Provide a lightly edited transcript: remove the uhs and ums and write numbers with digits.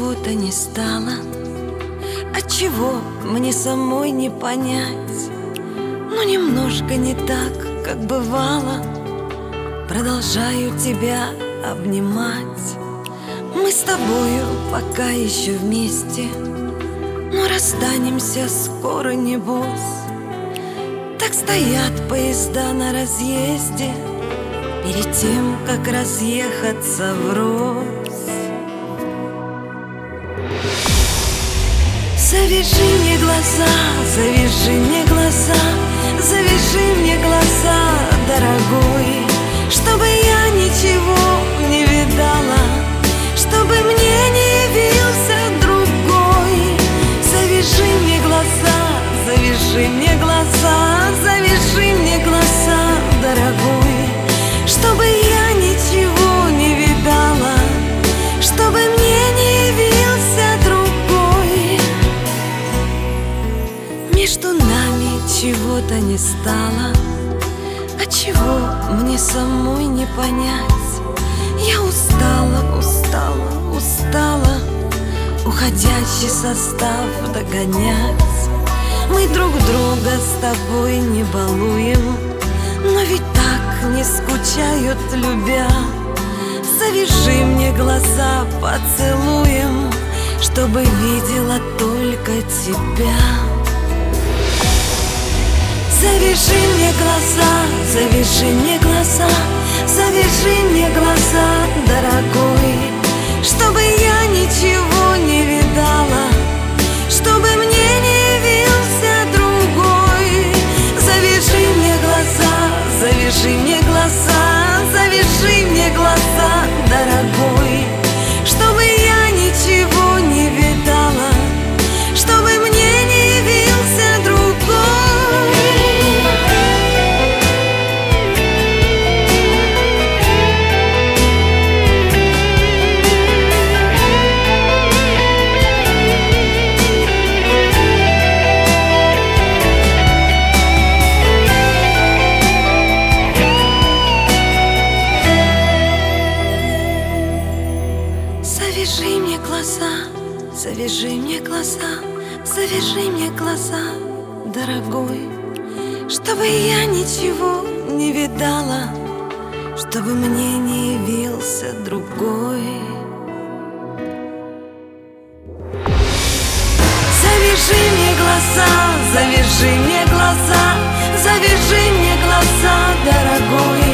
чего-то не стало, отчего мне самой не понять. Но немножко не так, как бывало. Продолжаю тебя обнимать. Мы с тобою пока еще вместе, но расстанемся скоро, небось. Так стоят поезда на разъезде перед тем, как разъехаться врозь. Завяжи мне глаза, завяжи мне глаза, завяжи мне глаза, дорогой, чтобы я ничего не видала, чтобы мне не явился другой. Завяжи мне глаза, завяжи мне глаза, завяжи мне глаза, дорогой, чтобы я ничего не видала, чтобы мне не явился другой. Между нами чего-то не стало, отчего мне самой не понять. Я устала, устала, устала уходящий состав догонять. Мы друг друга с тобой не балуем, но ведь так не скучают, любя. Завяжи мне глаза поцелуем, чтобы видела только тебя. Завяжи мне глаза, завяжи мне глаза, завяжи мне глаза, дорогой, чтобы я ничего не видала, чтобы мне не явился другой. Завяжи мне глаза, завяжи мне глаза, завяжи мне глаза, дорогой, чтобы я ничего не видала, чтобы мне не явился другой. Завяжи мне глаза, завяжи мне глаза, завяжи мне глаза, дорогой, чтобы я ничего не видала, чтобы мне не явился другой. Завяжи мне глаза, завяжи мне глаза, завяжи мне глаза, дорогой,